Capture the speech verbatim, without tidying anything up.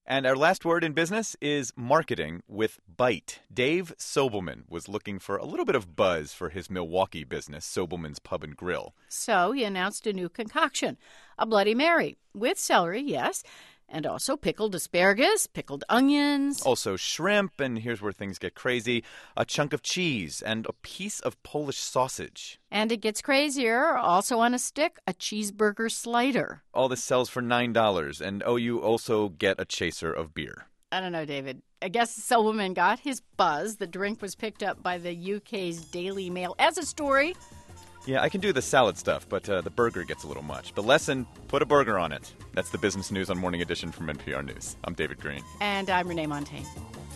And our last word in business is marketing with Bite. Dave Sobelman was looking for a little bit of buzz for his Milwaukee business, Sobelman's Pub and Grill. So he announced a new concoction, a Bloody Mary, with celery, yes, and also pickled asparagus, pickled onions. Also shrimp, and here's where things get crazy, a chunk of cheese and a piece of Polish sausage. And it gets crazier, also on a stick, a cheeseburger slider. All this sells for nine dollars, and oh, you also get a chaser of beer. I don't know, David. I guess Sobelman got his buzz. The drink was picked up by the U K's Daily Mail as a story. Yeah, I can do the salad stuff, but uh, the burger gets a little much. The lesson, put a burger on it. That's the business news on Morning Edition from N P R News. I'm David Green. And I'm Renee Montagne.